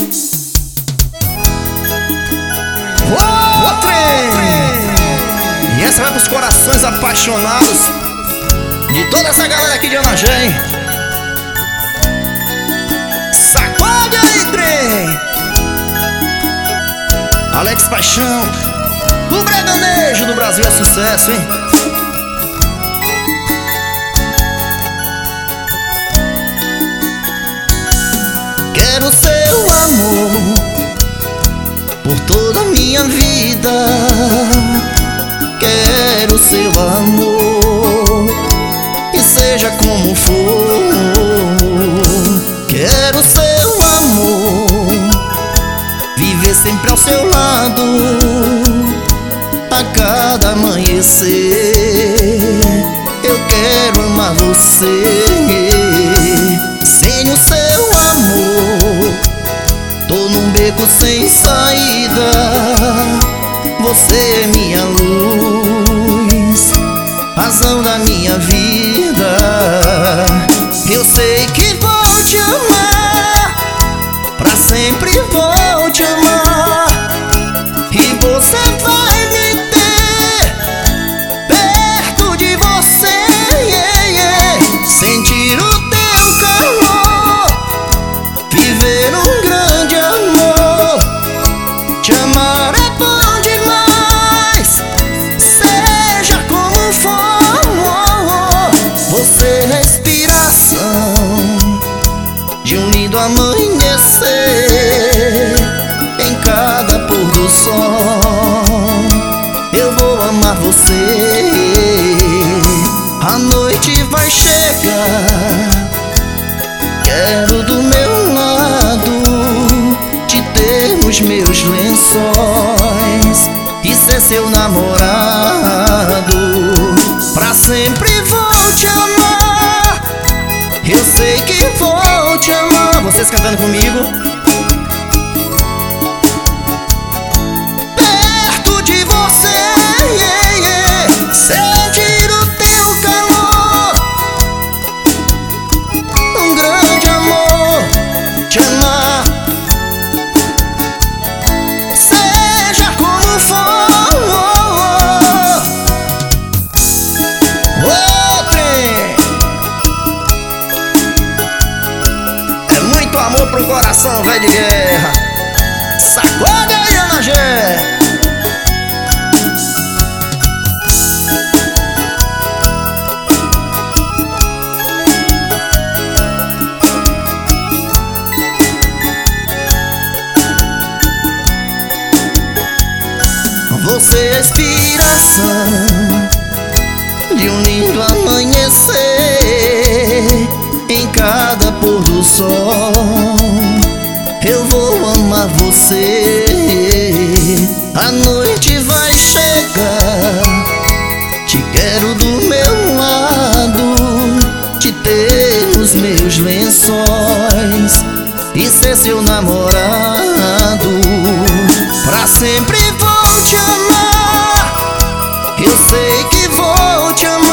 Ô, trem! E essa vai pros corações apaixonados de toda essa galera aqui de Anagém. Sacode aí, trem! Alex Paixão, o breganejo do Brasil é sucesso, hein? Quero seu amor por toda a minha vida. Quero seu amor e seja como for. Quero seu amor, viver sempre ao seu lado a cada amanhecer. Eu quero amar você. Sem o seu amor, tô num beco sem saída. Você é minha luz, razão da minha vida. Eu sei que vou te amar, pra sempre vou te amar. E você vai me ter perto de você, sentir o teu calor, viver um grande amor. Te amar é bom demais, seja como for. Você é a inspiração de um lindo amanhecer. Em cada pôr do sol eu vou amar você. A noite vai chegar, quero do meu lado te ter nos meus lençóis e ser seu namorado. Pra sempre vou te amar, eu sei que vou te amar. Vocês cantando comigo. Perto de você, sentir o teu calor, um grande amor. Te amar, seja como for. Ô, trem! É muito amor pro coração, velho de guerra. Sacode aí, Anagé! Você é a inspiração de um lindo amanhecer. Em cada pôr do sol eu vou amar você. A noite vai chegar, te quero do meu lado, te ter nos meus lençóis e ser seu namorado. Pra sempre vou te amar, eu sei que vou te amar.